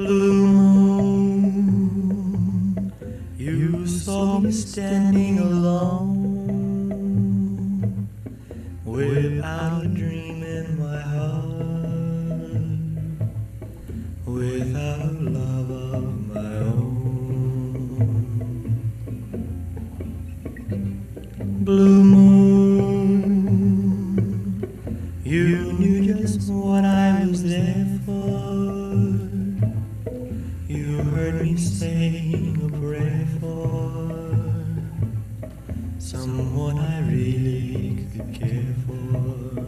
Blue moon, you saw me standing alone, without a dream in my heart, without love of my own. Blue moon, you knew just what I was there for. You heard me saying a prayer for someone I really could care for.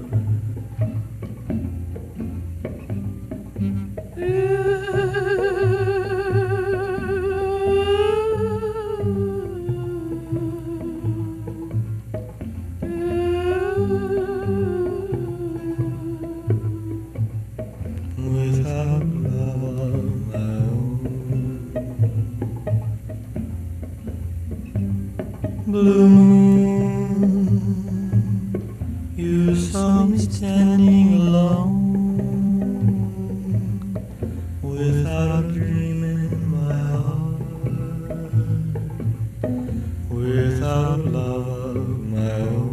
Without love of my own. Blue moon, you saw me standing alone, without a dream in my heart, without love of my own.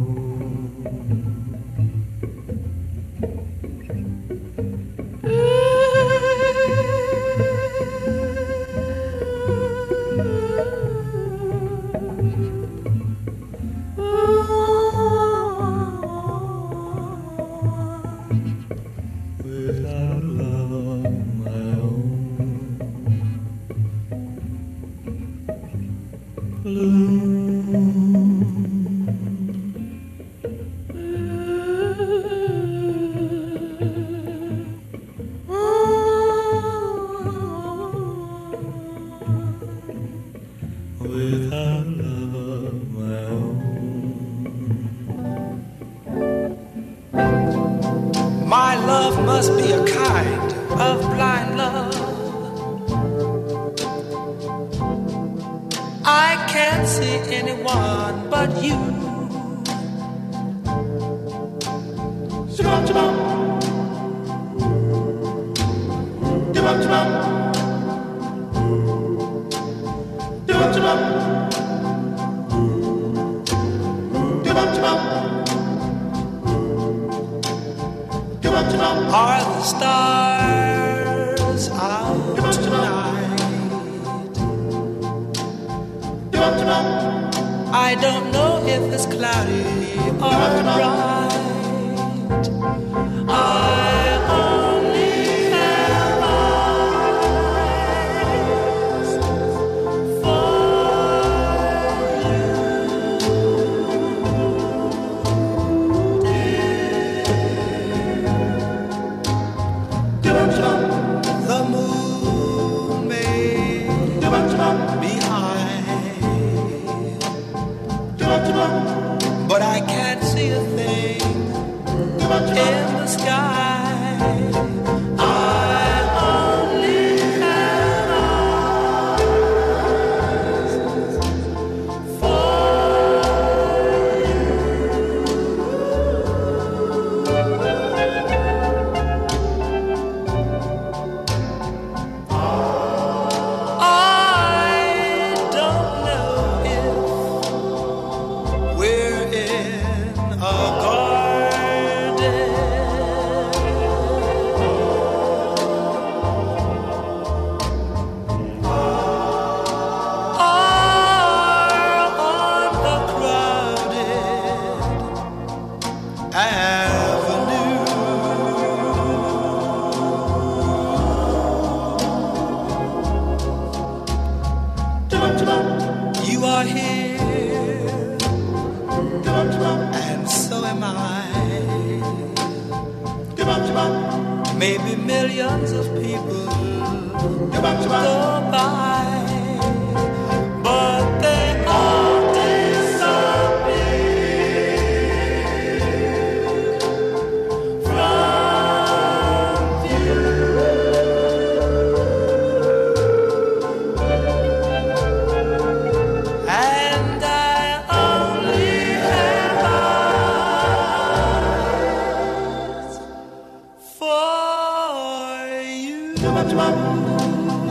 Without love of my own. Blue moon, without love of my own. My love must be a kind of blind love. I can't see anyone but you. Are the stars out tonight? I don't know if it's cloudy or bright. I only have eyes for the moon may be high, but I can't see a thing in the sky. I only have eyes for I don't know if we're in a garden or on a crowded avenue. You are here, and so am I. Maybe millions of people go by, but they all disappear from view. And I only have eyes for you.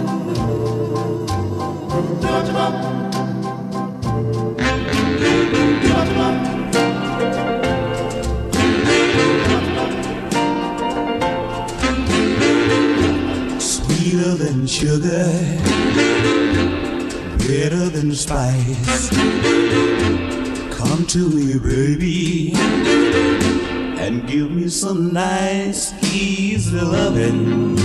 sugar, better than spice. Come to me, baby, and give me some nice, easy loving.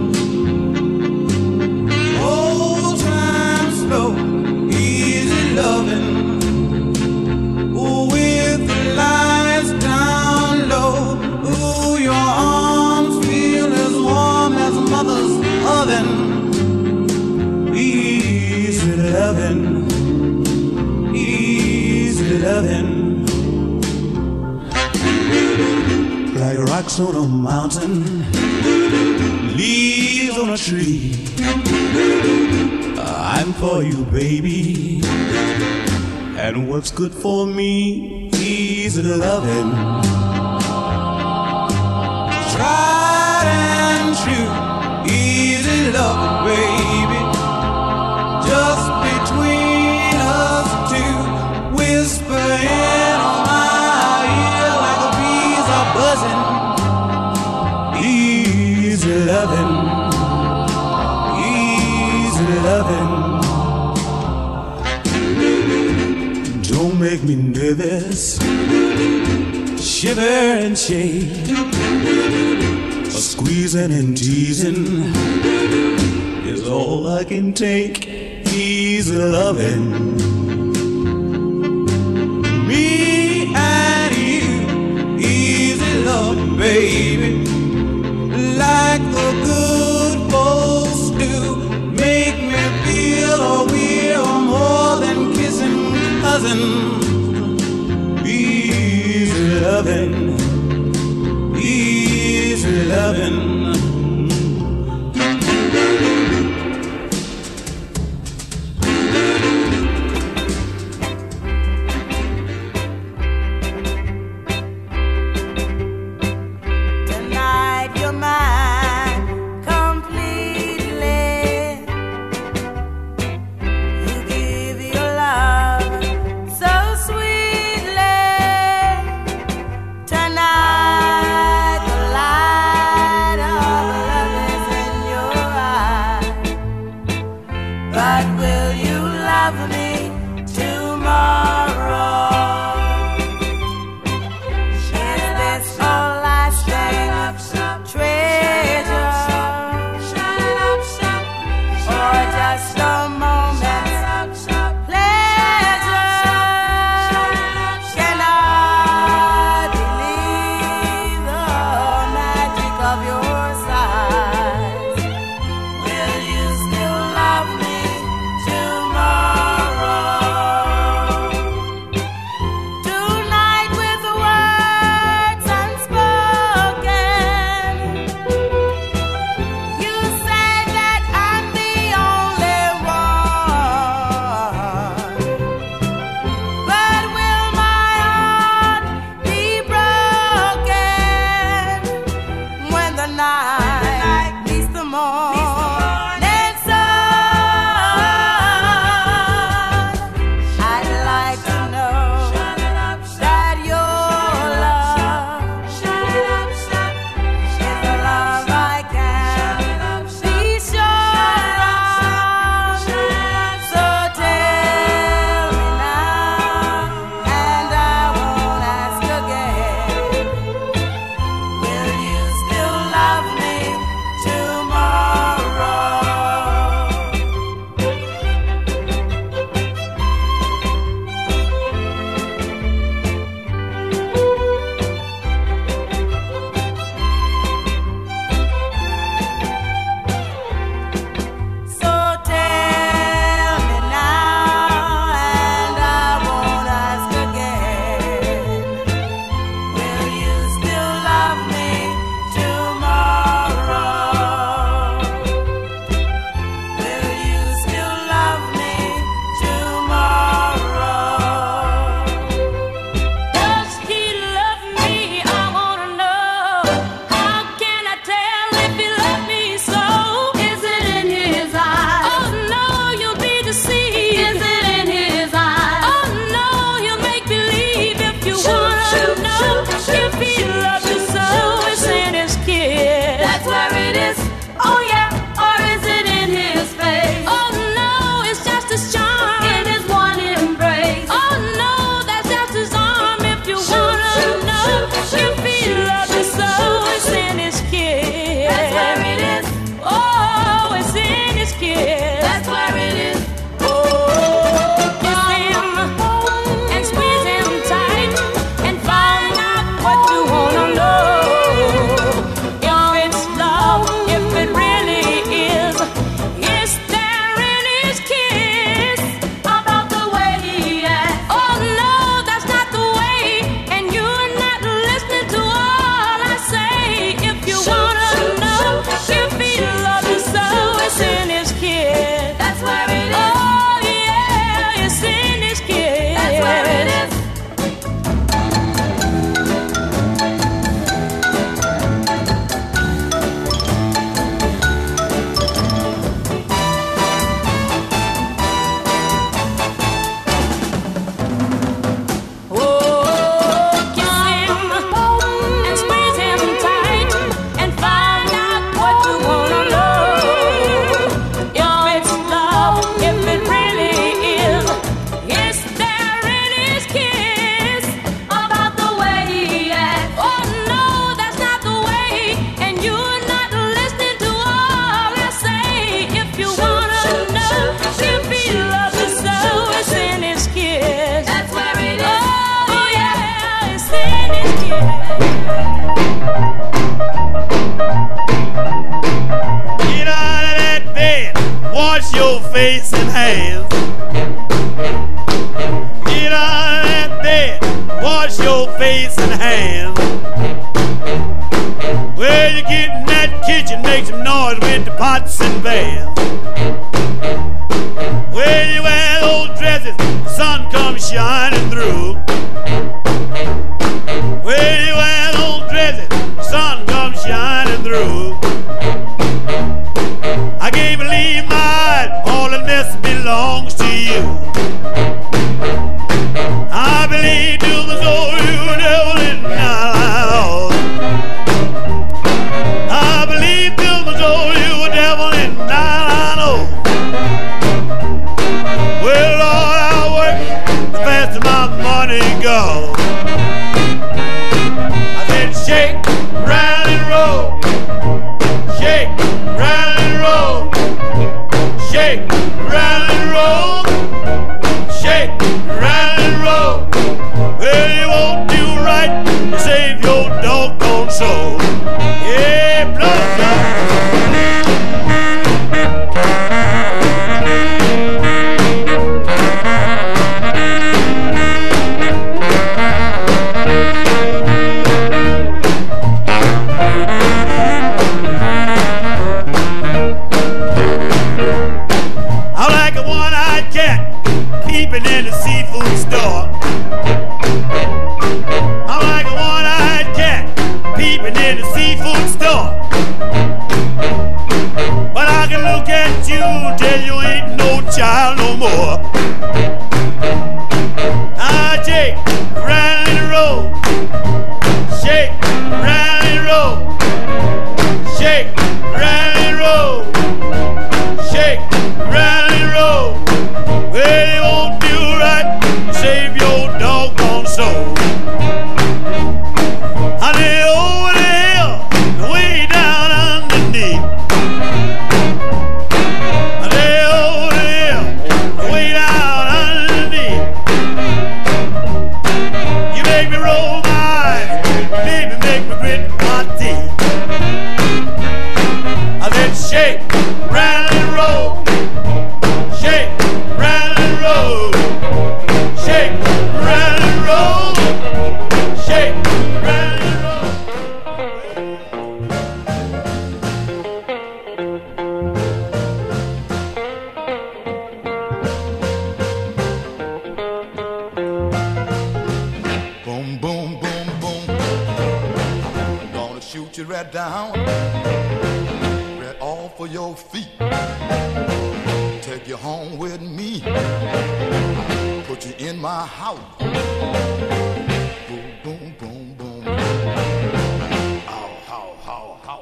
Old time slow, easy loving. With the lights down low. Ooh, your arms feel as warm as a mother's oven. Easy loving, easy loving. Like rocks on a mountain, leaves on a tree. I'm for you, baby. And what's good for me, easy loving. Tried and true, easy loving, baby. Just between us two, whisper in my ear like the bees are buzzing. Easy loving, easy loving. Don't make me nervous, shiver and shake. Squeezing and teasing is all I can take. Easy loving. Me and you, easy loving, baby. Like the good folks do, make me feel we're more than kissing cousins. Easy loving, easy loving. Tonight you're mine completely. You give your love so sweetly. face and hands. Get out of that bed, wash your face and hands. Well, you get in that kitchen, make some noise with the pots and pans. Well, you wear those dresses, the sun comes shining through. Well, you wear those dresses, the sun comes shining through. I can't believe my eyes, all of this belongs to you. I believe to the soul you devil in my house. I believe to the soul you a devil in my house. Well, Lord, I work the faster my money goes. I said shake, round and roll. Shake, round and roll. Shake, round and roll. Shake, round and roll. Well, you won't do right to save your doggone soul. Yeah, blood. I'm like a one-eyed cat peeping in the seafood store. I'm like a one-eyed cat peeping in the seafood store. But I can look at you till you ain't no child no more. I shake, round and roll. Shake, round and roll. Shake, round and roll. Shake, round and roll. Well, you won't do right to save your doggone soul. Honey, over the hill, way down underneath. Honey, over the hill, way down underneath. You make me roll my eyes, baby, make me grit my teeth. I said shake, round and roll. Shake, round and roll. Shake, round and roll. Shake, round and roll. Boom, boom, boom, boom. Gonna shoot you right down, right off of your feet. Take you home with me, put you in my house. Boom, boom, boom, boom. Ow, how, how, how.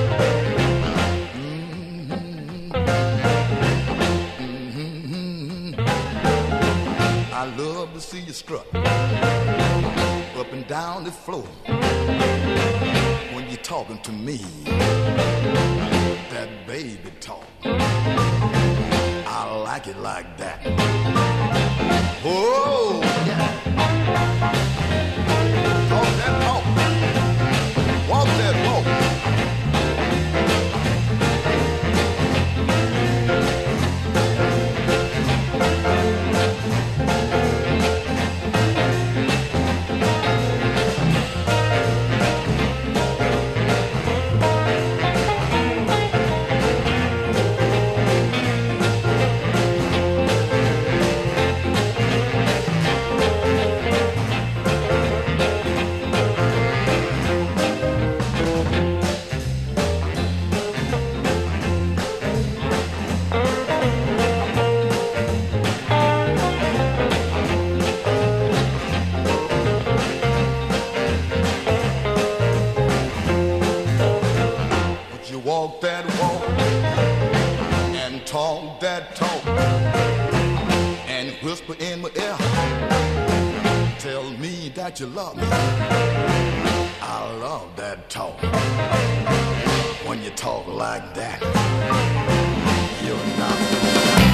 I love to see you strut up and down the floor when you're talking to me. That baby talk, I like it like that. Oh, yeah. Talk that talk. Walk that walk. Walk that walk and talk that talk and whisper in my ear, tell me that you love me. I love that talk. When you talk like that, you're not